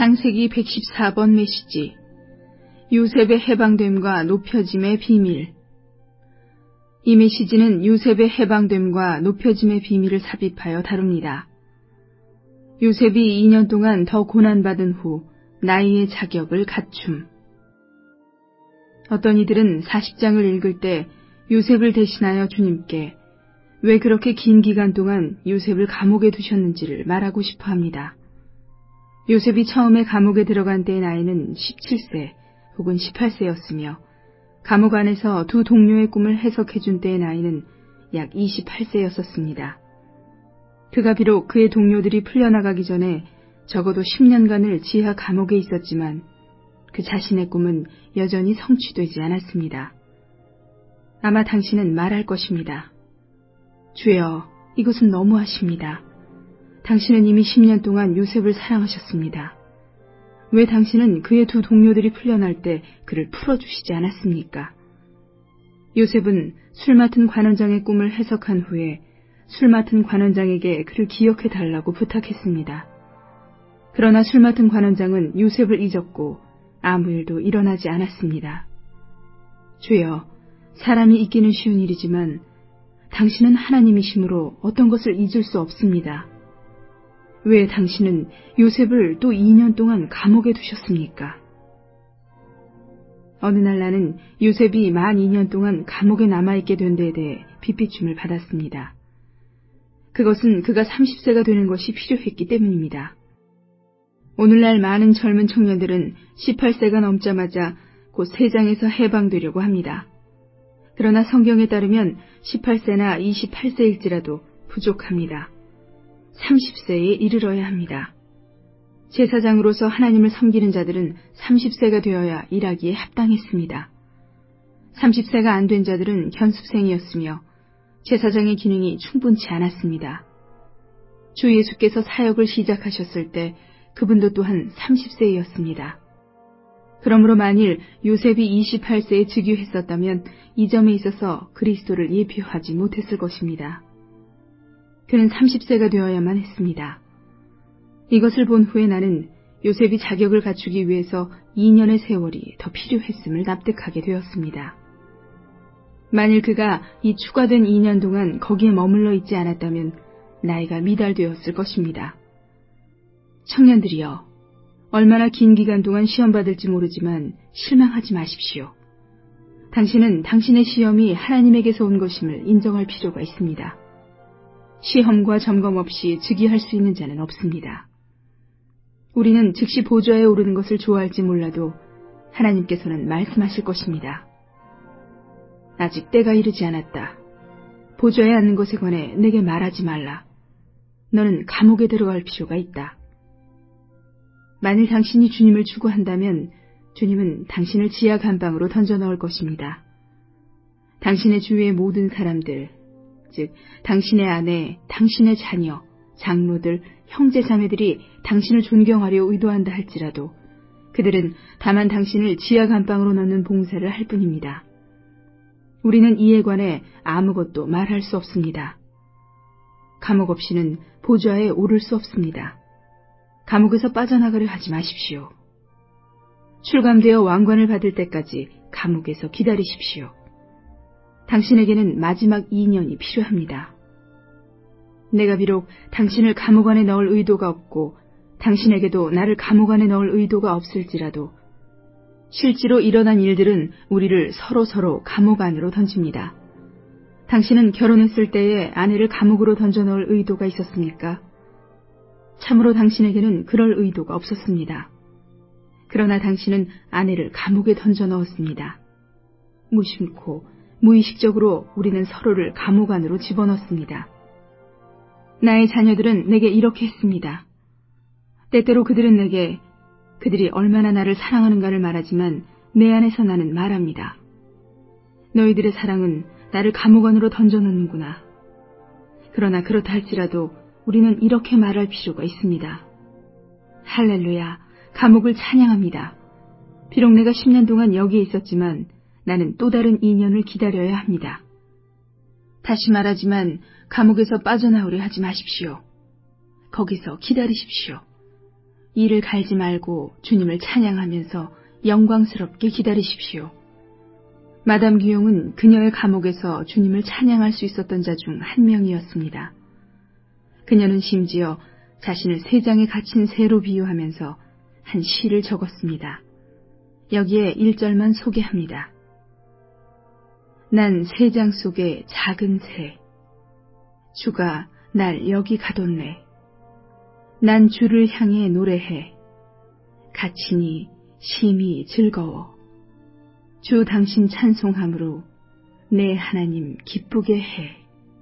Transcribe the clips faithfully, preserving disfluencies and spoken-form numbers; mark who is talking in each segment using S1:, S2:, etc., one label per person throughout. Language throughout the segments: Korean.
S1: 창세기 백십사 번 메시지 요셉의 해방됨과 높여짐의 비밀. 이 메시지는 요셉의 해방됨과 높여짐의 비밀을 삽입하여 다룹니다. 요셉이 이 년 동안 더 고난받은 후 나이의 자격을 갖춤. 어떤 이들은 사십 장을 읽을 때 요셉을 대신하여 주님께 왜 그렇게 긴 기간 동안 요셉을 감옥에 두셨는지를 말하고 싶어 합니다. 요셉이 처음에 감옥에 들어간 때의 나이는 십칠 세 혹은 십팔 세였으며 감옥 안에서 두 동료의 꿈을 해석해준 때의 나이는 약 이십팔 세였었습니다. 그가 비록 그의 동료들이 풀려나가기 전에 적어도 십 년간을 지하 감옥에 있었지만 그 자신의 꿈은 여전히 성취되지 않았습니다. 아마 당신은 말할 것입니다. 주여, 이것은 너무하십니다. 당신은 이미 십 년 동안 요셉을 사랑하셨습니다. 왜 당신은 그의 두 동료들이 풀려날 때 그를 풀어주시지 않았습니까? 요셉은 술 맡은 관원장의 꿈을 해석한 후에 술 맡은 관원장에게 그를 기억해달라고 부탁했습니다. 그러나 술 맡은 관원장은 요셉을 잊었고 아무 일도 일어나지 않았습니다. 주여, 사람이 잊기는 쉬운 일이지만 당신은 하나님이시므로 어떤 것을 잊을 수 없습니다. 왜 당신은 요셉을 또 이 년 동안 감옥에 두셨습니까? 어느 날 나는 요셉이 만 이 년 동안 감옥에 남아있게 된 데에 대해 빗비춤을 받았습니다. 그것은 그가 삼십 세가 되는 것이 필요했기 때문입니다. 오늘날 많은 젊은 청년들은 십팔 세가 넘자마자 곧 세장에서 해방되려고 합니다. 그러나 성경에 따르면 십팔 세나 이십팔 세일지라도 부족합니다. 삼십 세에 이르러야 합니다. 제사장으로서 하나님을 섬기는 자들은 삼십 세가 되어야 일하기에 합당했습니다. 삼십 세가 안 된 자들은 견습생이었으며 제사장의 기능이 충분치 않았습니다. 주 예수께서 사역을 시작하셨을 때 그분도 또한 삼십 세였습니다. 그러므로 만일 요셉이 이십팔 세에 즉위했었다면 이 점에 있어서 그리스도를 예표하지 못했을 것입니다. 그는 삼십 세가 되어야만 했습니다. 이것을 본 후에 나는 요셉이 자격을 갖추기 위해서 이 년의 세월이 더 필요했음을 납득하게 되었습니다. 만일 그가 이 추가된 이 년 동안 거기에 머물러 있지 않았다면 나이가 미달되었을 것입니다. 청년들이여, 얼마나 긴 기간 동안 시험 받을지 모르지만 실망하지 마십시오. 당신은 당신의 시험이 하나님에게서 온 것임을 인정할 필요가 있습니다. 시험과 점검 없이 즉위할 수 있는 자는 없습니다. 우리는 즉시 보좌에 오르는 것을 좋아할지 몰라도 하나님께서는 말씀하실 것입니다. 아직 때가 이르지 않았다. 보좌에 앉는 것에 관해 내게 말하지 말라. 너는 감옥에 들어갈 필요가 있다. 만일 당신이 주님을 추구한다면 주님은 당신을 지하 감방으로 던져 넣을 것입니다. 당신의 주위의 모든 사람들, 즉 당신의 아내, 당신의 자녀, 장로들, 형제 자매들이 당신을 존경하려 의도한다 할지라도 그들은 다만 당신을 지하 감방으로 넣는 봉사를 할 뿐입니다. 우리는 이에 관해 아무것도 말할 수 없습니다. 감옥 없이는 보좌에 오를 수 없습니다. 감옥에서 빠져나가려 하지 마십시오. 출감되어 왕관을 받을 때까지 감옥에서 기다리십시오. 당신에게는 마지막 이 년이 필요합니다. 내가 비록 당신을 감옥 안에 넣을 의도가 없고 당신에게도 나를 감옥 안에 넣을 의도가 없을지라도 실제로 일어난 일들은 우리를 서로서로 감옥 안으로 던집니다. 당신은 결혼했을 때에 아내를 감옥으로 던져 넣을 의도가 있었습니까? 참으로 당신에게는 그럴 의도가 없었습니다. 그러나 당신은 아내를 감옥에 던져 넣었습니다. 무심코 무의식적으로 우리는 서로를 감옥 안으로 집어넣습니다. 나의 자녀들은 내게 이렇게 했습니다. 때때로 그들은 내게 그들이 얼마나 나를 사랑하는가를 말하지만 내 안에서 나는 말합니다. 너희들의 사랑은 나를 감옥 안으로 던져 넣는구나. 그러나 그렇다 할지라도 우리는 이렇게 말할 필요가 있습니다. 할렐루야, 감옥을 찬양합니다. 비록 내가 십 년 동안 여기에 있었지만 나는 또 다른 이 년을 기다려야 합니다. 다시 말하지만 감옥에서 빠져나오려 하지 마십시오. 거기서 기다리십시오. 이를 갈지 말고 주님을 찬양하면서 영광스럽게 기다리십시오. 마담 귀용은 그녀의 감옥에서 주님을 찬양할 수 있었던 자 중 한 명이었습니다. 그녀는 심지어 자신을 세장에 갇힌 새로 비유하면서 한 시를 적었습니다. 여기에 일 절만 소개합니다. 난 세장 속의 작은 새, 주가 날 여기 가뒀네. 난 주를 향해 노래해, 갇히니 심히 즐거워. 주 당신 찬송함으로 내 하나님 기쁘게 해.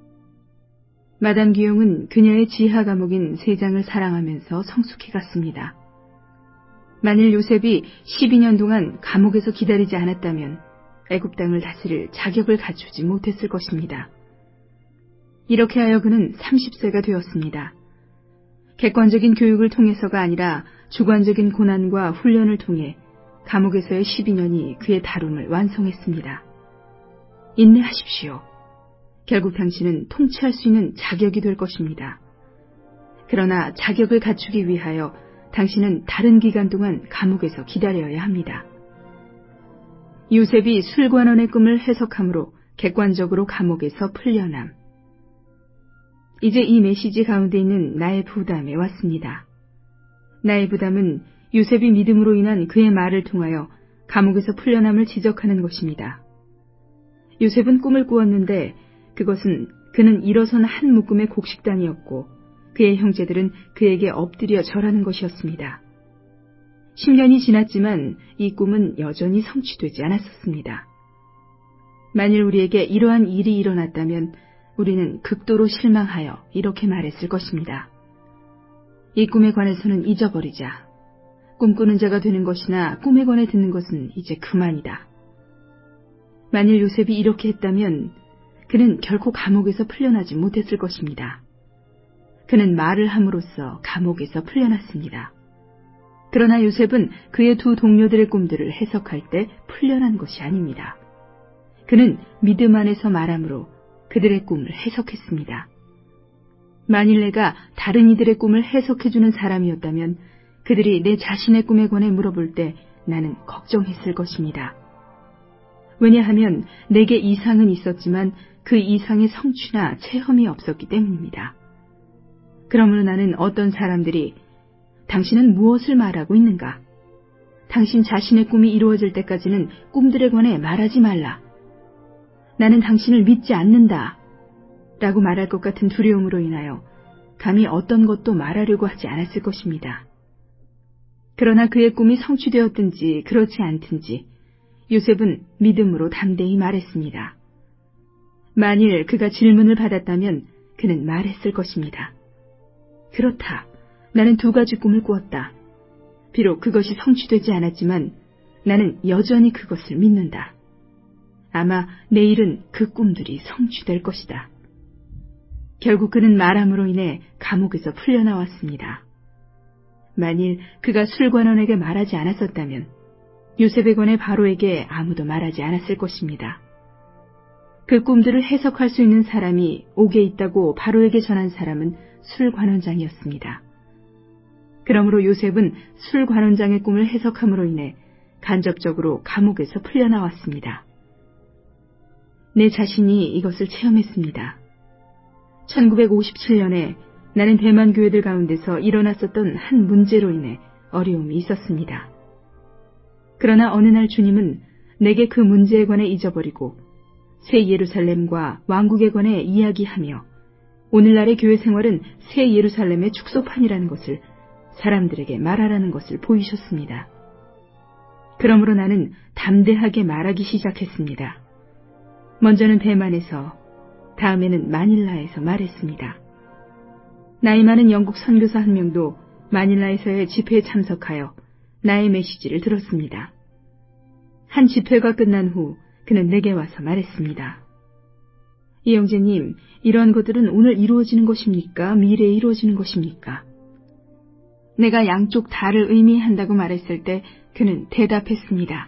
S1: 마담 귀용은 그녀의 지하 감옥인 세장을 사랑하면서 성숙해 갔습니다. 만일 요셉이 십이 년 동안 감옥에서 기다리지 않았다면 애굽 땅을 다스릴 자격을 갖추지 못했을 것입니다. 이렇게 하여 그는 삼십 세가 되었습니다. 객관적인 교육을 통해서가 아니라 주관적인 고난과 훈련을 통해 감옥에서의 십이 년이 그의 다름을 완성했습니다. 인내하십시오. 결국 당신은 통치할 수 있는 자격이 될 것입니다. 그러나 자격을 갖추기 위하여 당신은 다른 기간 동안 감옥에서 기다려야 합니다. 요셉이 술관원의 꿈을 해석함으로 객관적으로 감옥에서 풀려남. 이제 이 메시지 가운데 있는 나의 부담에 왔습니다. 나의 부담은 요셉이 믿음으로 인한 그의 말을 통하여 감옥에서 풀려남을 지적하는 것입니다. 요셉은 꿈을 꾸었는데 그것은 그는 일어선 한 묶음의 곡식단이었고 그의 형제들은 그에게 엎드려 절하는 것이었습니다. 십 년이 지났지만 이 꿈은 여전히 성취되지 않았었습니다. 만일 우리에게 이러한 일이 일어났다면 우리는 극도로 실망하여 이렇게 말했을 것입니다. 이 꿈에 관해서는 잊어버리자. 꿈꾸는 자가 되는 것이나 꿈에 관해 듣는 것은 이제 그만이다. 만일 요셉이 이렇게 했다면 그는 결코 감옥에서 풀려나지 못했을 것입니다. 그는 말을 함으로써 감옥에서 풀려났습니다. 그러나 요셉은 그의 두 동료들의 꿈들을 해석할 때 풀려난 것이 아닙니다. 그는 믿음 안에서 말함으로 그들의 꿈을 해석했습니다. 만일 내가 다른 이들의 꿈을 해석해주는 사람이었다면 그들이 내 자신의 꿈에 관해 물어볼 때 나는 걱정했을 것입니다. 왜냐하면 내게 이상은 있었지만 그 이상의 성취나 체험이 없었기 때문입니다. 그러므로 나는 어떤 사람들이 당신은 무엇을 말하고 있는가? 당신 자신의 꿈이 이루어질 때까지는 꿈들에 관해 말하지 말라. 나는 당신을 믿지 않는다. 라고 말할 것 같은 두려움으로 인하여 감히 어떤 것도 말하려고 하지 않았을 것입니다. 그러나 그의 꿈이 성취되었든지 그렇지 않든지 요셉은 믿음으로 담대히 말했습니다. 만일 그가 질문을 받았다면 그는 말했을 것입니다. 그렇다. 나는 두 가지 꿈을 꾸었다. 비록 그것이 성취되지 않았지만 나는 여전히 그것을 믿는다. 아마 내일은 그 꿈들이 성취될 것이다. 결국 그는 말함으로 인해 감옥에서 풀려나왔습니다. 만일 그가 술관원에게 말하지 않았었다면 요셉에 관해 바로에게 아무도 말하지 않았을 것입니다. 그 꿈들을 해석할 수 있는 사람이 옥에 있다고 바로에게 전한 사람은 술관원장이었습니다. 그러므로 요셉은 술관원장의 꿈을 해석함으로 인해 간접적으로 감옥에서 풀려나왔습니다. 내 자신이 이것을 체험했습니다. 천구백오십칠 년에 나는 대만 교회들 가운데서 일어났었던 한 문제로 인해 어려움이 있었습니다. 그러나 어느 날 주님은 내게 그 문제에 관해 잊어버리고 새 예루살렘과 왕국에 관해 이야기하며 오늘날의 교회 생활은 새 예루살렘의 축소판이라는 것을 사람들에게 말하라는 것을 보이셨습니다. 그러므로 나는 담대하게 말하기 시작했습니다. 먼저는 대만에서, 다음에는 마닐라에서 말했습니다. 나이 많은 영국 선교사 한 명도 마닐라에서의 집회에 참석하여 나의 메시지를 들었습니다. 한 집회가 끝난 후 그는 내게 와서 말했습니다. 이영재님, 이러한 것들은 오늘 이루어지는 것입니까? 미래에 이루어지는 것입니까? 내가 양쪽 다를 의미한다고 말했을 때 그는 대답했습니다.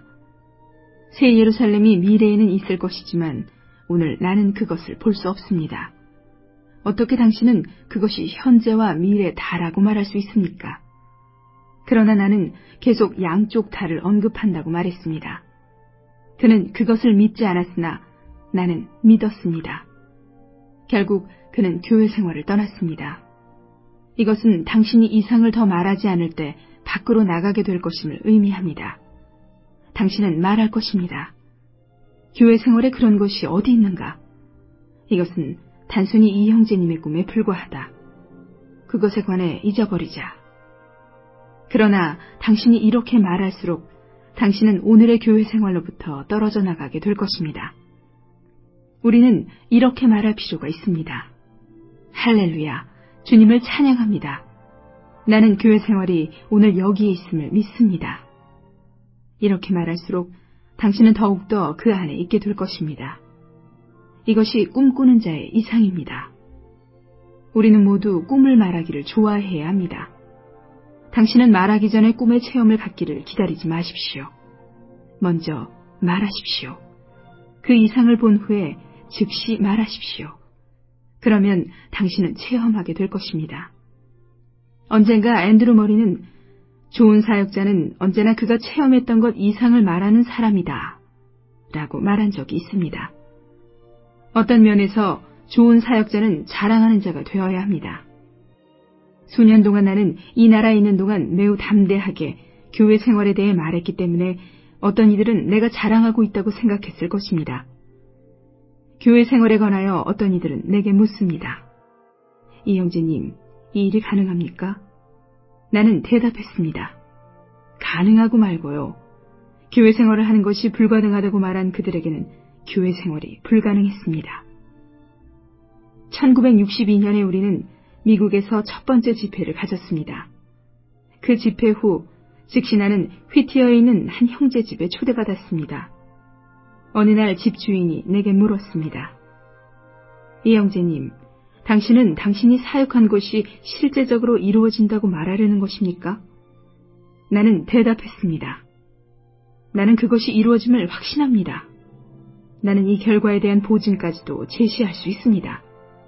S1: 새 예루살렘이 미래에는 있을 것이지만 오늘 나는 그것을 볼 수 없습니다. 어떻게 당신은 그것이 현재와 미래 다라고 말할 수 있습니까? 그러나 나는 계속 양쪽 다를 언급한다고 말했습니다. 그는 그것을 믿지 않았으나 나는 믿었습니다. 결국 그는 교회 생활을 떠났습니다. 이것은 당신이 이상을 더 말하지 않을 때 밖으로 나가게 될 것임을 의미합니다. 당신은 말할 것입니다. 교회 생활에 그런 것이 어디 있는가? 이것은 단순히 이 형제님의 꿈에 불과하다. 그것에 관해 잊어버리자. 그러나 당신이 이렇게 말할수록 당신은 오늘의 교회 생활로부터 떨어져 나가게 될 것입니다. 우리는 이렇게 말할 필요가 있습니다. 할렐루야, 주님을 찬양합니다. 나는 교회 생활이 오늘 여기에 있음을 믿습니다. 이렇게 말할수록 당신은 더욱더 그 안에 있게 될 것입니다. 이것이 꿈꾸는 자의 이상입니다. 우리는 모두 꿈을 말하기를 좋아해야 합니다. 당신은 말하기 전에 꿈의 체험을 갖기를 기다리지 마십시오. 먼저 말하십시오. 그 이상을 본 후에 즉시 말하십시오. 그러면 당신은 체험하게 될 것입니다. 언젠가 앤드루 머리는 좋은 사역자는 언제나 그가 체험했던 것 이상을 말하는 사람이다 라고 말한 적이 있습니다. 어떤 면에서 좋은 사역자는 자랑하는 자가 되어야 합니다. 수년 동안 나는 이 나라에 있는 동안 매우 담대하게 교회 생활에 대해 말했기 때문에 어떤 이들은 내가 자랑하고 있다고 생각했을 것입니다. 교회 생활에 관하여 어떤 이들은 내게 묻습니다. 이 형제님, 이 일이 가능합니까? 나는 대답했습니다. 가능하고 말고요. 교회 생활을 하는 것이 불가능하다고 말한 그들에게는 교회 생활이 불가능했습니다. 천구백육십이 년에 우리는 미국에서 첫 번째 집회를 가졌습니다. 그 집회 후 즉시 나는 휘티어에 있는 한 형제 집에 초대받았습니다. 어느 날 집주인이 내게 물었습니다. 이 형제님, 당신은 당신이 사역한 것이 실제적으로 이루어진다고 말하려는 것입니까? 나는 대답했습니다. 나는 그것이 이루어짐을 확신합니다. 나는 이 결과에 대한 보증까지도 제시할 수 있습니다.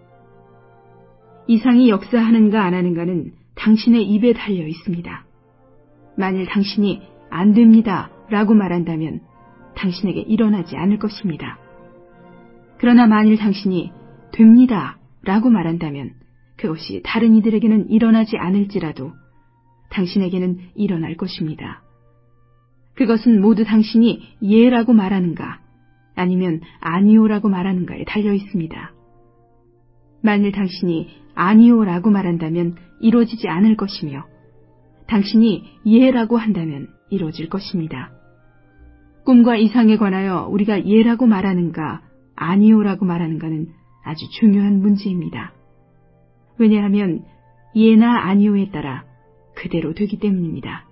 S1: 이상이 역사하는가 안 하는가는 당신의 입에 달려 있습니다. 만일 당신이 안 됩니다 라고 말한다면 당신에게 일어나지 않을 것입니다. 그러나 만일 당신이 됩니다 라고 말한다면 그것이 다른 이들에게는 일어나지 않을지라도 당신에게는 일어날 것입니다. 그것은 모두 당신이 예라고 말하는가 아니면 아니오라고 말하는가에 달려 있습니다. 만일 당신이 아니오라고 말한다면 이루어지지 않을 것이며 당신이 예라고 한다면 이루어질 것입니다. 꿈과 이상에 관하여 우리가 예라고 말하는가 아니오라고 말하는가는 아주 중요한 문제입니다. 왜냐하면 예나 아니오에 따라 그대로 되기 때문입니다.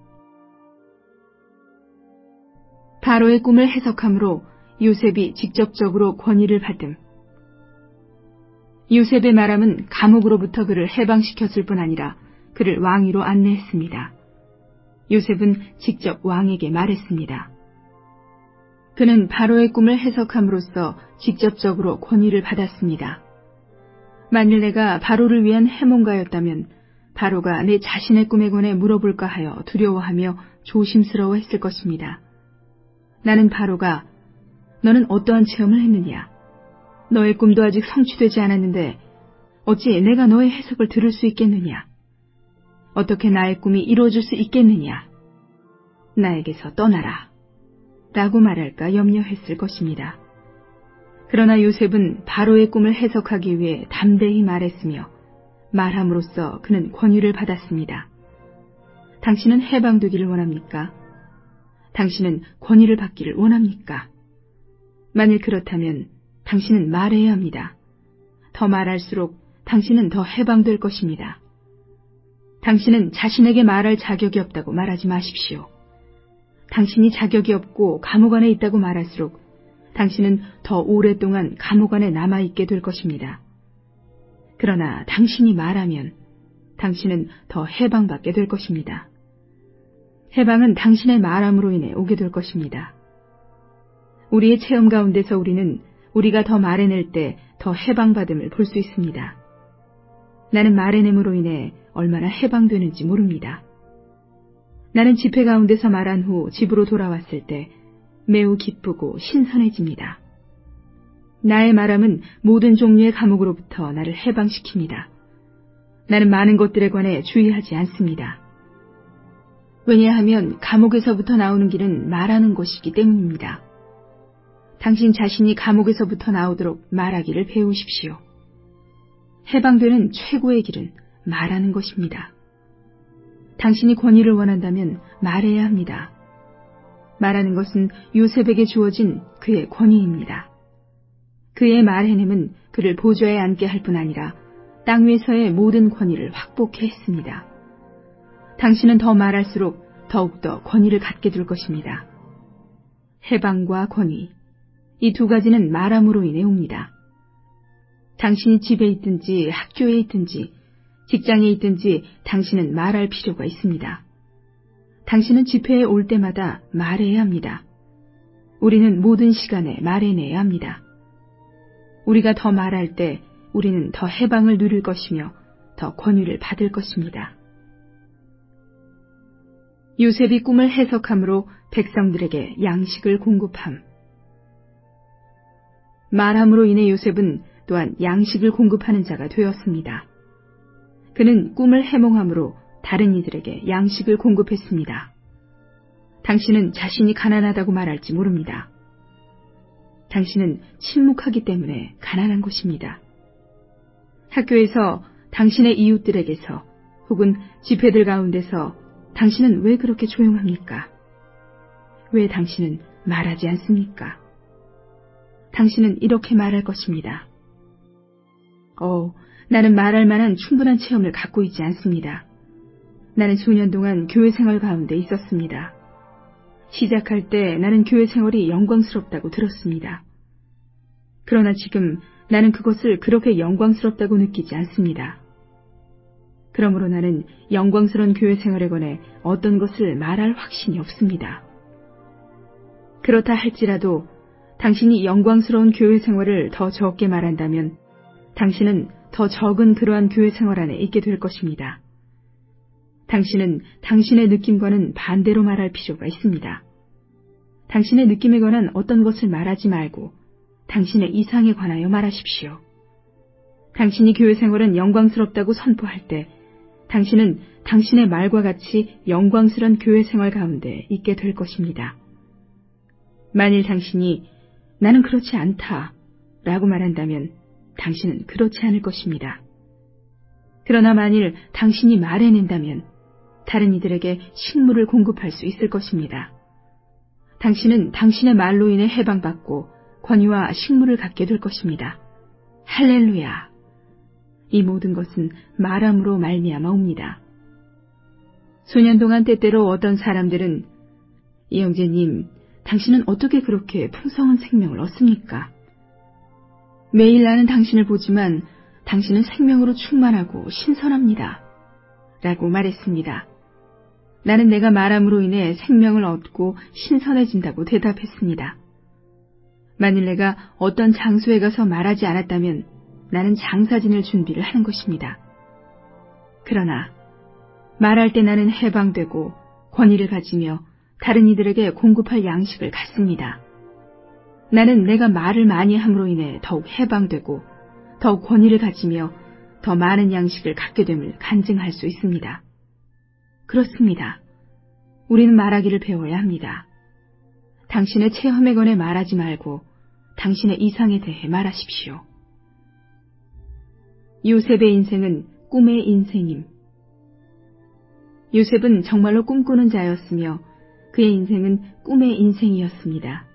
S1: 바로의 꿈을 해석함으로 요셉이 직접적으로 권위를 받음. 요셉의 말함은 감옥으로부터 그를 해방시켰을 뿐 아니라 그를 왕위로 안내했습니다. 요셉은 직접 왕에게 말했습니다. 그는 바로의 꿈을 해석함으로써 직접적으로 권위를 받았습니다. 만일 내가 바로를 위한 해몽가였다면 바로가 내 자신의 꿈에 관해 물어볼까 하여 두려워하며 조심스러워했을 것입니다. 나는 바로가 너는 어떠한 체험을 했느냐? 너의 꿈도 아직 성취되지 않았는데 어찌 내가 너의 해석을 들을 수 있겠느냐? 어떻게 나의 꿈이 이루어질 수 있겠느냐? 나에게서 떠나라 라고 말할까 염려했을 것입니다. 그러나 요셉은 바로의 꿈을 해석하기 위해 담대히 말했으며 말함으로써 그는 권위를 받았습니다. 당신은 해방되기를 원합니까? 당신은 권위를 받기를 원합니까? 만일 그렇다면 당신은 말해야 합니다. 더 말할수록 당신은 더 해방될 것입니다. 당신은 자신에게 말할 자격이 없다고 말하지 마십시오. 당신이 자격이 없고 감옥 안에 있다고 말할수록 당신은 더 오랫동안 감옥 안에 남아있게 될 것입니다. 그러나 당신이 말하면 당신은 더 해방받게 될 것입니다. 해방은 당신의 말함으로 인해 오게 될 것입니다. 우리의 체험 가운데서 우리는 우리가 더 말해낼 때 더 해방받음을 볼 수 있습니다. 나는 말해냄으로 인해 얼마나 해방되는지 모릅니다. 나는 집회 가운데서 말한 후 집으로 돌아왔을 때 매우 기쁘고 신선해집니다. 나의 말함은 모든 종류의 감옥으로부터 나를 해방시킵니다. 나는 많은 것들에 관해 주의하지 않습니다. 왜냐하면 감옥에서부터 나오는 길은 말하는 것이기 때문입니다. 당신 자신이 감옥에서부터 나오도록 말하기를 배우십시오. 해방되는 최고의 길은 말하는 것입니다. 당신이 권위를 원한다면 말해야 합니다. 말하는 것은 요셉에게 주어진 그의 권위입니다. 그의 말해냄은 그를 보좌에 앉게 할 뿐 아니라 땅 위에서의 모든 권위를 확보케 했습니다. 당신은 더 말할수록 더욱더 권위를 갖게 될 것입니다. 해방과 권위, 이 두 가지는 말함으로 인해 옵니다. 당신이 집에 있든지 학교에 있든지 직장에 있든지 당신은 말할 필요가 있습니다. 당신은 집회에 올 때마다 말해야 합니다. 우리는 모든 시간에 말해내야 합니다. 우리가 더 말할 때 우리는 더 해방을 누릴 것이며 더 권위를 받을 것입니다. 요셉이 꿈을 해석함으로 백성들에게 양식을 공급함. 말함으로 인해 요셉은 또한 양식을 공급하는 자가 되었습니다. 그는 꿈을 해몽함으로 다른 이들에게 양식을 공급했습니다. 당신은 자신이 가난하다고 말할지 모릅니다. 당신은 침묵하기 때문에 가난한 것입니다. 학교에서 당신의 이웃들에게서 혹은 집회들 가운데서 당신은 왜 그렇게 조용합니까? 왜 당신은 말하지 않습니까? 당신은 이렇게 말할 것입니다. 어, 나는 말할 만한 충분한 체험을 갖고 있지 않습니다. 나는 수년 동안 교회 생활 가운데 있었습니다. 시작할 때 나는 교회 생활이 영광스럽다고 들었습니다. 그러나 지금 나는 그것을 그렇게 영광스럽다고 느끼지 않습니다. 그러므로 나는 영광스러운 교회 생활에 관해 어떤 것을 말할 확신이 없습니다. 그렇다 할지라도 당신이 영광스러운 교회 생활을 더 적게 말한다면 당신은 더 적은 그러한 교회 생활 안에 있게 될 것입니다. 당신은 당신의 느낌과는 반대로 말할 필요가 있습니다. 당신의 느낌에 관한 어떤 것을 말하지 말고 당신의 이상에 관하여 말하십시오. 당신이 교회 생활은 영광스럽다고 선포할 때 당신은 당신의 말과 같이 영광스러운 교회 생활 가운데 있게 될 것입니다. 만일 당신이 나는 그렇지 않다 라고 말한다면 당신은 그렇지 않을 것입니다. 그러나 만일 당신이 말해낸다면 다른 이들에게 식물을 공급할 수 있을 것입니다. 당신은 당신의 말로 인해 해방받고 권위와 식물을 갖게 될 것입니다. 할렐루야! 이 모든 것은 말함으로 말미암아 옵니다. 수년 동안 때때로 어떤 사람들은 이영재님, 당신은 어떻게 그렇게 풍성한 생명을 얻습니까? 매일 나는 당신을 보지만 당신은 생명으로 충만하고 신선합니다. 라고 말했습니다. 나는 내가 말함으로 인해 생명을 얻고 신선해진다고 대답했습니다. 만일 내가 어떤 장소에 가서 말하지 않았다면 나는 장사 지낼 준비를 하는 것입니다. 그러나 말할 때 나는 해방되고 권위를 가지며 다른 이들에게 공급할 양식을 갖습니다. 나는 내가 말을 많이 함으로 인해 더욱 해방되고 더욱 권위를 가지며 더 많은 양식을 갖게 됨을 간증할 수 있습니다. 그렇습니다. 우리는 말하기를 배워야 합니다. 당신의 체험에 관해 말하지 말고 당신의 이상에 대해 말하십시오. 요셉의 인생은 꿈의 인생임. 요셉은 정말로 꿈꾸는 자였으며 그의 인생은 꿈의 인생이었습니다.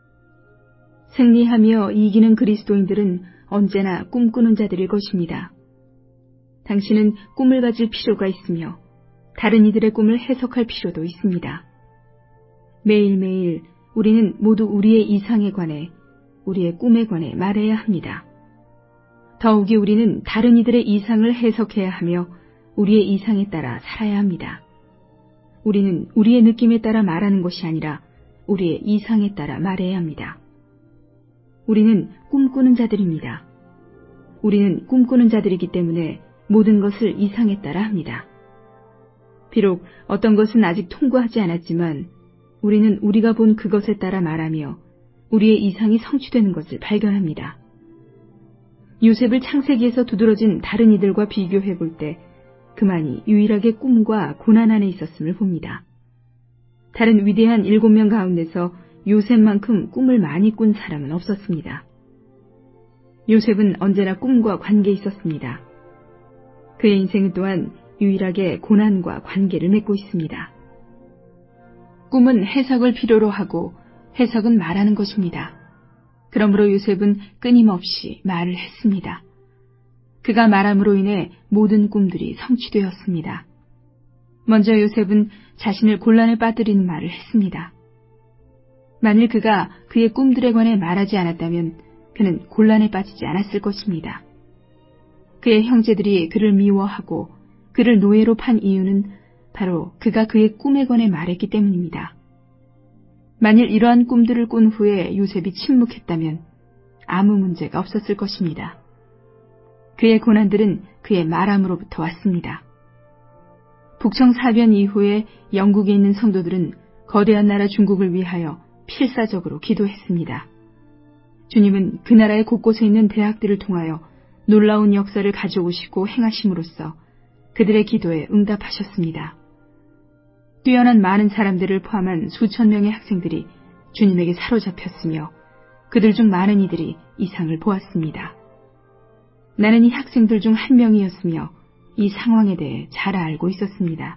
S1: 승리하며 이기는 그리스도인들은 언제나 꿈꾸는 자들일 것입니다. 당신은 꿈을 가질 필요가 있으며 다른 이들의 꿈을 해석할 필요도 있습니다. 매일매일 우리는 모두 우리의 이상에 관해, 우리의 꿈에 관해 말해야 합니다. 더욱이 우리는 다른 이들의 이상을 해석해야 하며 우리의 이상에 따라 살아야 합니다. 우리는 우리의 느낌에 따라 말하는 것이 아니라 우리의 이상에 따라 말해야 합니다. 우리는 꿈꾸는 자들입니다. 우리는 꿈꾸는 자들이기 때문에 모든 것을 이상에 따라 합니다. 비록 어떤 것은 아직 통과하지 않았지만 우리는 우리가 본 그것에 따라 말하며 우리의 이상이 성취되는 것을 발견합니다. 요셉을 창세기에서 두드러진 다른 이들과 비교해 볼 때 그만이 유일하게 꿈과 고난 안에 있었음을 봅니다. 다른 위대한 일곱 명 가운데서 요셉만큼 꿈을 많이 꾼 사람은 없었습니다. 요셉은 언제나 꿈과 관계에 있었습니다. 그의 인생 또한 유일하게 고난과 관계를 맺고 있습니다. 꿈은 해석을 필요로 하고 해석은 말하는 것입니다. 그러므로 요셉은 끊임없이 말을 했습니다. 그가 말함으로 인해 모든 꿈들이 성취되었습니다. 먼저 요셉은 자신을 곤란에 빠뜨리는 말을 했습니다. 만일 그가 그의 꿈들에 관해 말하지 않았다면 그는 곤란에 빠지지 않았을 것입니다. 그의 형제들이 그를 미워하고 그를 노예로 판 이유는 바로 그가 그의 꿈에 관해 말했기 때문입니다. 만일 이러한 꿈들을 꾼 후에 요셉이 침묵했다면 아무 문제가 없었을 것입니다. 그의 고난들은 그의 말함으로부터 왔습니다. 북청사변 이후에 영국에 있는 성도들은 거대한 나라 중국을 위하여 필사적으로 기도했습니다. 주님은 그 나라의 곳곳에 있는 대학들을 통하여 놀라운 역사를 가져오시고 행하심으로써 그들의 기도에 응답하셨습니다. 뛰어난 많은 사람들을 포함한 수천 명의 학생들이 주님에게 사로잡혔으며 그들 중 많은 이들이 이상을 보았습니다. 나는 이 학생들 중 한 명이었으며 이 상황에 대해 잘 알고 있었습니다.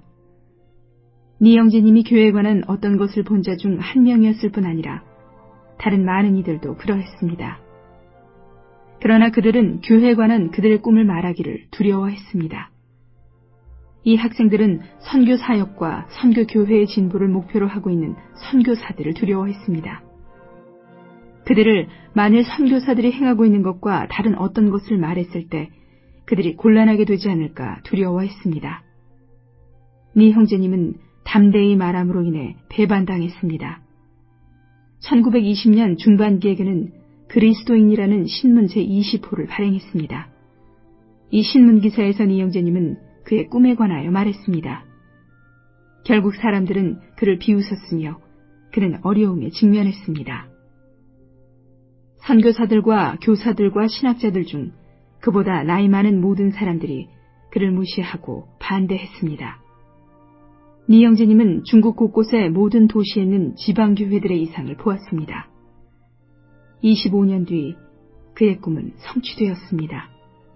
S1: 니영재님이 교회에 관한 어떤 것을 본 자 중 한 명이었을 뿐 아니라 다른 많은 이들도 그러했습니다. 그러나 그들은 교회에 관한 그들의 꿈을 말하기를 두려워했습니다. 이 학생들은 선교 사역과 선교 교회의 진보를 목표로 하고 있는 선교사들을 두려워했습니다. 그들을 만일 선교사들이 행하고 있는 것과 다른 어떤 것을 말했을 때 그들이 곤란하게 되지 않을까 두려워했습니다. 니 형제님은 담대히 말함으로 인해 배반당했습니다. 천구백이십 년 중반기에는 그리스도인이라는 신문 제이십 호를 발행했습니다. 이 신문 기사에서 니 형제님은 그의 꿈에 관하여 말했습니다. 결국 사람들은 그를 비웃었으며 그는 어려움에 직면했습니다. 선교사들과 교사들과 신학자들 중 그보다 나이 많은 모든 사람들이 그를 무시하고 반대했습니다. 니 형제님은 중국 곳곳의 모든 도시에 있는 지방교회들의 이상을 보았습니다. 이십오 년 뒤 그의 꿈은 성취되었습니다.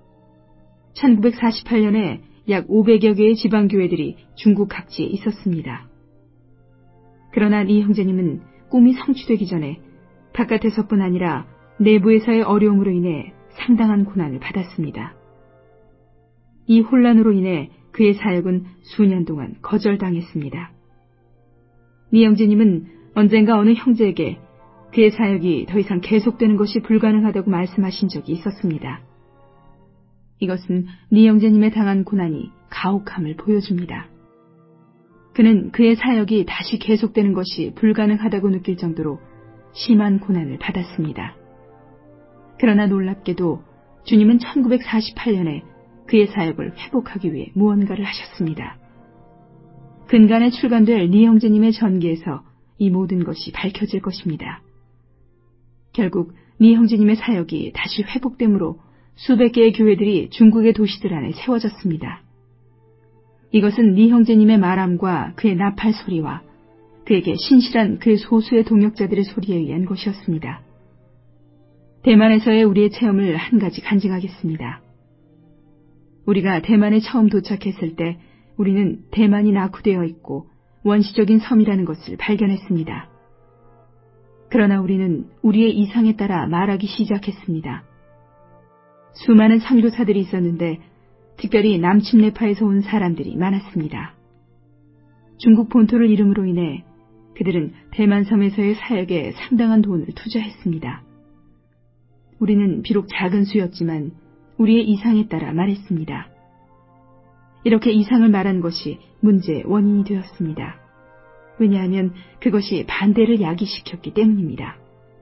S1: 천구백사십팔 년에 약 오백여 개의 지방교회들이 중국 각지에 있었습니다. 그러나 니 형제님은 꿈이 성취되기 전에 바깥에서뿐 아니라 내부에서의 어려움으로 인해 상당한 고난을 받았습니다. 이 혼란으로 인해 그의 사역은 수년 동안 거절당했습니다. 니 형제님은 언젠가 어느 형제에게 그의 사역이 더 이상 계속되는 것이 불가능하다고 말씀하신 적이 있었습니다. 이것은 니 형제님의 당한 고난이 가혹함을 보여줍니다. 그는 그의 사역이 다시 계속되는 것이 불가능하다고 느낄 정도로 심한 고난을 받았습니다. 그러나 놀랍게도 주님은 천구백사십팔 년에 그의 사역을 회복하기 위해 무언가를 하셨습니다. 근간에 출간될 니 형제님의 전기에서 이 모든 것이 밝혀질 것입니다. 결국 니 형제님의 사역이 다시 회복됨으로 수백 개의 교회들이 중국의 도시들 안에 세워졌습니다. 이것은 니 형제님의 말함과 그의 나팔 소리와 그에게 신실한 그의 소수의 동역자들의 소리에 의한 것이었습니다. 대만에서의 우리의 체험을 한 가지 간증하겠습니다. 우리가 대만에 처음 도착했을 때 우리는 대만이 낙후되어 있고 원시적인 섬이라는 것을 발견했습니다. 그러나 우리는 우리의 이상에 따라 말하기 시작했습니다. 수많은 선교사들이 있었는데 특별히 남침레파에서 온 사람들이 많았습니다. 중국 본토를 이름으로 인해 그들은 대만섬에서의 사역에 상당한 돈을 투자했습니다. 우리는 비록 작은 수였지만 우리의 이상에 따라 말했습니다. 이렇게 이상을 말한 것이 문제의 원인이 되었습니다. 왜냐하면 그것이 반대를 야기시켰기 때문입니다.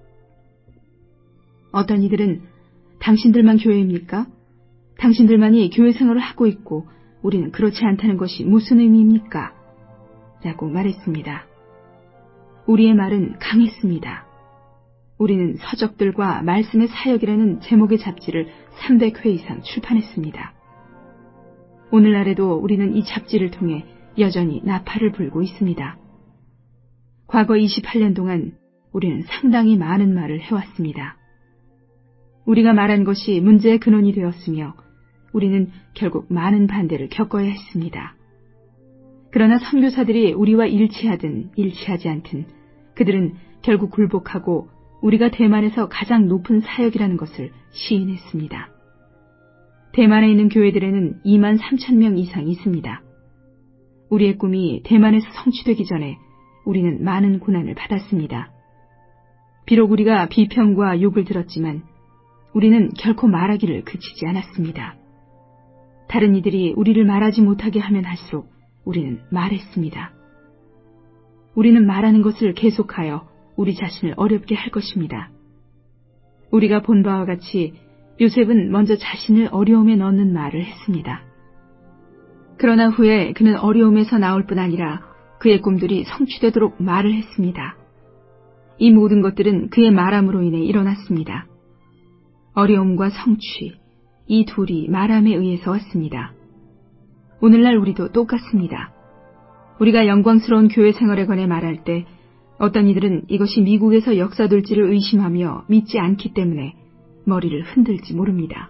S1: 어떤 이들은 당신들만 교회입니까? 당신들만이 교회 생활을 하고 있고 우리는 그렇지 않다는 것이 무슨 의미입니까? 라고 말했습니다. 우리의 말은 강했습니다. 우리는 서적들과 말씀의 사역이라는 제목의 잡지를 삼백 회 이상 출판했습니다. 오늘날에도 우리는 이 잡지를 통해 여전히 나팔을 불고 있습니다. 과거 이십팔 년 동안 우리는 상당히 많은 말을 해왔습니다. 우리가 말한 것이 문제의 근원이 되었으며 우리는 결국 많은 반대를 겪어야 했습니다. 그러나 선교사들이 우리와 일치하든 일치하지 않든 그들은 결국 굴복하고 우리가 대만에서 가장 높은 사역이라는 것을 시인했습니다. 대만에 있는 교회들에는 이만 삼천 명 이상이 있습니다. 우리의 꿈이 대만에서 성취되기 전에 우리는 많은 고난을 받았습니다. 비록 우리가 비평과 욕을 들었지만 우리는 결코 말하기를 그치지 않았습니다. 다른 이들이 우리를 말하지 못하게 하면 할수록 우리는 말했습니다. 우리는 말하는 것을 계속하여 우리 자신을 어렵게 할 것입니다. 우리가 본 바와 같이 요셉은 먼저 자신을 어려움에 넣는 말을 했습니다. 그러나 후에 그는 어려움에서 나올 뿐 아니라 그의 꿈들이 성취되도록 말을 했습니다. 이 모든 것들은 그의 말함으로 인해 일어났습니다. 어려움과 성취, 이 둘이 말함에 의해서 왔습니다. 오늘날 우리도 똑같습니다. 우리가 영광스러운 교회 생활에 관해 말할 때 어떤 이들은 이것이 미국에서 역사될지를 의심하며 믿지 않기 때문에 머리를 흔들지 모릅니다.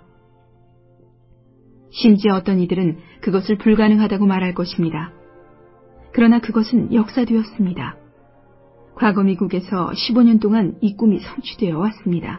S1: 심지어 어떤 이들은 그것을 불가능하다고 말할 것입니다. 그러나 그것은 역사되었습니다. 과거 미국에서 십오 년 동안 이 꿈이 성취되어 왔습니다.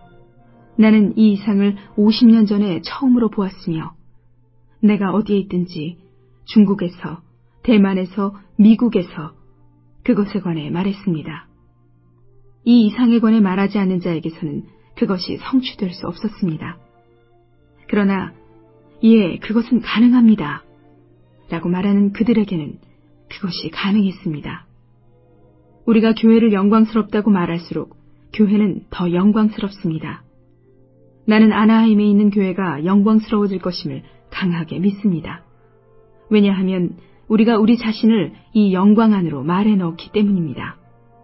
S1: 나는 이 이상을 오십 년 전에 처음으로 보았으며 내가 어디에 있든지 중국에서, 대만에서, 미국에서 그것에 관해 말했습니다. 이 이상에 관해 말하지 않는 자에게서는 그것이 성취될 수 없었습니다. 그러나 예, 그것은 가능합니다. 라고 말하는 그들에게는 그것이 가능했습니다. 우리가 교회를 영광스럽다고 말할수록 교회는 더 영광스럽습니다. 나는 아나하임에 있는 교회가 영광스러워질 것임을 강하게 믿습니다. 왜냐하면 우리가 우리 자신을 이 영광 안으로 말해 넣기 때문입니다.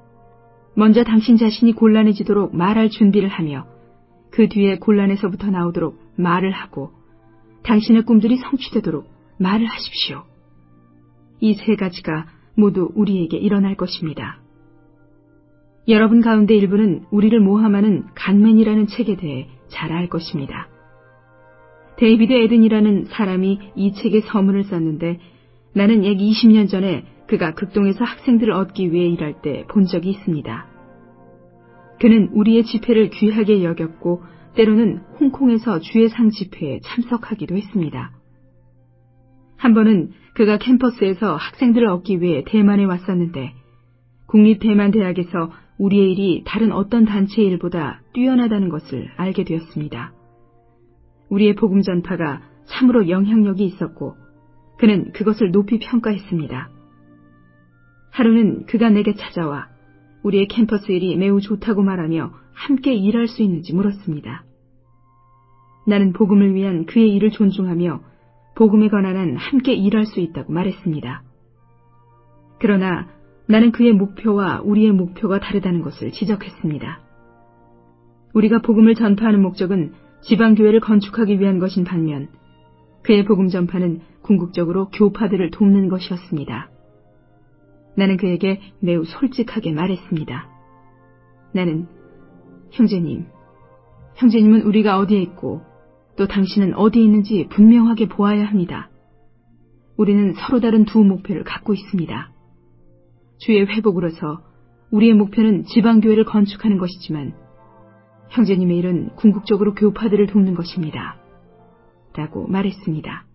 S1: 먼저 당신 자신이 곤란해지도록 말할 준비를 하며 그 뒤에 곤란에서부터 나오도록 말을 하고 당신의 꿈들이 성취되도록 말을 하십시오. 이 세 가지가 모두 우리에게 일어날 것입니다. 여러분 가운데 일부는 우리를 모함하는 간맨이라는 책에 대해 잘 알 것입니다. 데이비드 에든이라는 사람이 이 책에 서문을 썼는데 나는 약 이십 년 전에 그가 극동에서 학생들을 얻기 위해 일할 때 본 적이 있습니다. 그는 우리의 집회를 귀하게 여겼고 때로는 홍콩에서 주의상 집회에 참석하기도 했습니다. 한 번은 그가 캠퍼스에서 학생들을 얻기 위해 대만에 왔었는데 국립대만대학에서 우리의 일이 다른 어떤 단체의 일보다 뛰어나다는 것을 알게 되었습니다. 우리의 복음 전파가 참으로 영향력이 있었고 그는 그것을 높이 평가했습니다. 하루는 그가 내게 찾아와 우리의 캠퍼스 일이 매우 좋다고 말하며 함께 일할 수 있는지 물었습니다. 나는 복음을 위한 그의 일을 존중하며 복음에 관한 한 함께 일할 수 있다고 말했습니다. 그러나 나는 그의 목표와 우리의 목표가 다르다는 것을 지적했습니다. 우리가 복음을 전파하는 목적은 지방교회를 건축하기 위한 것인 반면 그의 복음 전파는 궁극적으로 교파들을 돕는 것이었습니다. 나는 그에게 매우 솔직하게 말했습니다. 나는 형제님, 형제님은 우리가 어디에 있고 또 당신은 어디에 있는지 분명하게 보아야 합니다. 우리는 서로 다른 두 목표를 갖고 있습니다. 주의 회복으로서 우리의 목표는 지방교회를 건축하는 것이지만 형제님의 일은 궁극적으로 교파들을 돕는 것입니다. 라고 말했습니다.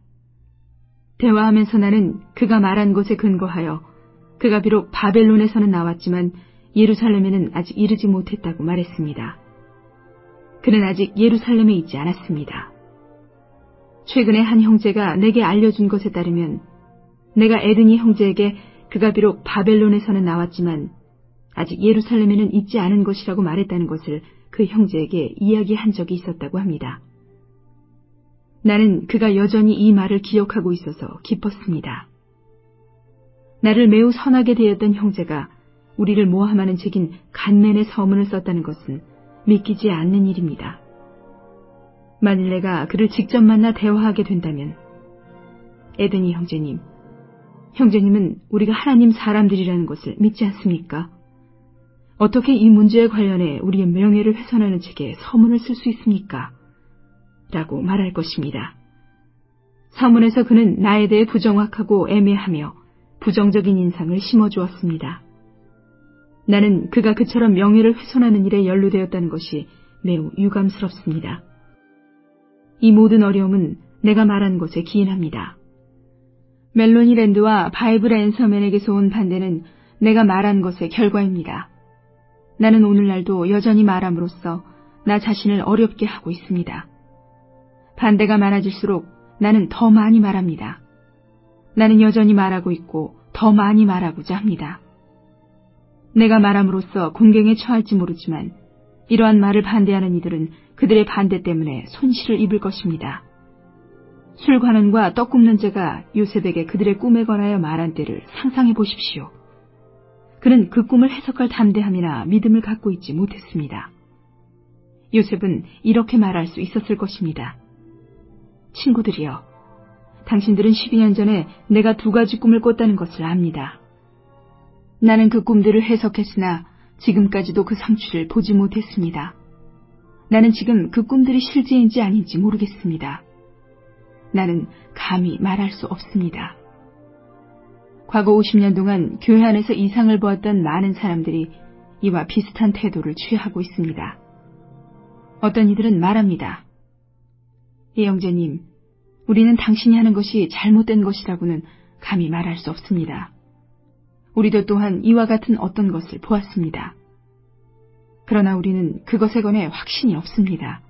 S1: 대화하면서 나는 그가 말한 것에 근거하여 그가 비록 바벨론에서는 나왔지만 예루살렘에는 아직 이르지 못했다고 말했습니다. 그는 아직 예루살렘에 있지 않았습니다. 최근에 한 형제가 내게 알려준 것에 따르면 내가 에드니 형제에게 그가 비록 바벨론에서는 나왔지만 아직 예루살렘에는 있지 않은 것이라고 말했다는 것을 그 형제에게 이야기한 적이 있었다고 합니다. 나는 그가 여전히 이 말을 기억하고 있어서 기뻤습니다. 나를 매우 선하게 대했던 형제가 우리를 모함하는 책인 간맨의 서문을 썼다는 것은 믿기지 않는 일입니다. 만일 내가 그를 직접 만나 대화하게 된다면, 에드니 형제님, 형제님은 우리가 하나님 사람들이라는 것을 믿지 않습니까? 어떻게 이 문제에 관련해 우리의 명예를 훼손하는 책에 서문을 쓸 수 있습니까? 라고 말할 것입니다. 서문에서 그는 나에 대해 부정확하고 애매하며 부정적인 인상을 심어주었습니다. 나는 그가 그처럼 명예를 훼손하는 일에 연루되었다는 것이 매우 유감스럽습니다. 이 모든 어려움은 내가 말한 것에 기인합니다. 멜로니 랜드와 바이블 앤서맨에게서 온 반대는 내가 말한 것의 결과입니다. 나는 오늘날도 여전히 말함으로써 나 자신을 어렵게 하고 있습니다. 반대가 많아질수록 나는 더 많이 말합니다. 나는 여전히 말하고 있고 더 많이 말하고자 합니다. 내가 말함으로써 곤경에 처할지 모르지만 이러한 말을 반대하는 이들은 그들의 반대 때문에 손실을 입을 것입니다. 술관원과 떡 굽는 자가 요셉에게 그들의 꿈에 관하여 말한 때를 상상해 보십시오. 그는 그 꿈을 해석할 담대함이나 믿음을 갖고 있지 못했습니다. 요셉은 이렇게 말할 수 있었을 것입니다. 친구들이여, 당신들은 십이 년 전에 내가 두 가지 꿈을 꿨다는 것을 압니다. 나는 그 꿈들을 해석했으나 지금까지도 그 상추를 보지 못했습니다. 나는 지금 그 꿈들이 실제인지 아닌지 모르겠습니다. 나는 감히 말할 수 없습니다. 과거 오십 년 동안 교회 안에서 이상을 보았던 많은 사람들이 이와 비슷한 태도를 취하고 있습니다. 어떤 이들은 말합니다. 이 형제님, 우리는 당신이 하는 것이 잘못된 것이라고는 감히 말할 수 없습니다. 우리도 또한 이와 같은 어떤 것을 보았습니다. 그러나 우리는 그것에 관해 확신이 없습니다.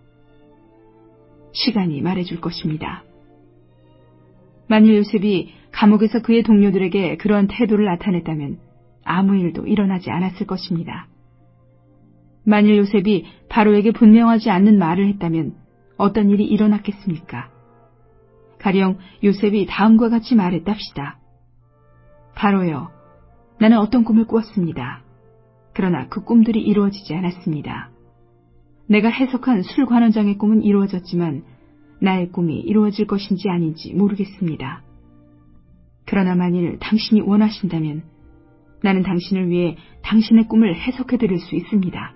S1: 시간이 말해줄 것입니다. 만일 요셉이 감옥에서 그의 동료들에게 그러한 태도를 나타냈다면 아무 일도 일어나지 않았을 것입니다. 만일 요셉이 바로에게 분명하지 않는 말을 했다면 어떤 일이 일어났겠습니까? 가령 요셉이 다음과 같이 말했답시다. 바로여, 나는 어떤 꿈을 꾸었습니다. 그러나 그 꿈들이 이루어지지 않았습니다. 내가 해석한 술관원장의 꿈은 이루어졌지만 나의 꿈이 이루어질 것인지 아닌지 모르겠습니다. 그러나 만일 당신이 원하신다면 나는 당신을 위해 당신의 꿈을 해석해 드릴 수 있습니다.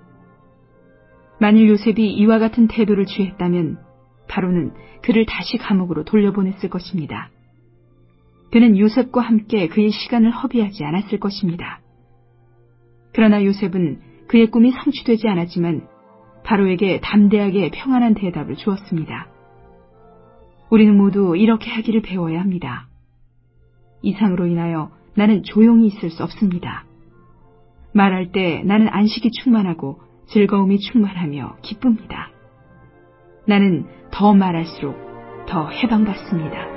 S1: 만일 요셉이 이와 같은 태도를 취했다면 바로는 그를 다시 감옥으로 돌려보냈을 것입니다. 그는 요셉과 함께 그의 시간을 허비하지 않았을 것입니다. 그러나 요셉은 그의 꿈이 성취되지 않았지만 바로에게 담대하게 평안한 대답을 주었습니다. 우리는 모두 이렇게 하기를 배워야 합니다. 이상으로 인하여 나는 조용히 있을 수 없습니다. 말할 때 나는 안식이 충만하고 즐거움이 충만하며 기쁩니다. 나는 더 말할수록 더 해방받습니다.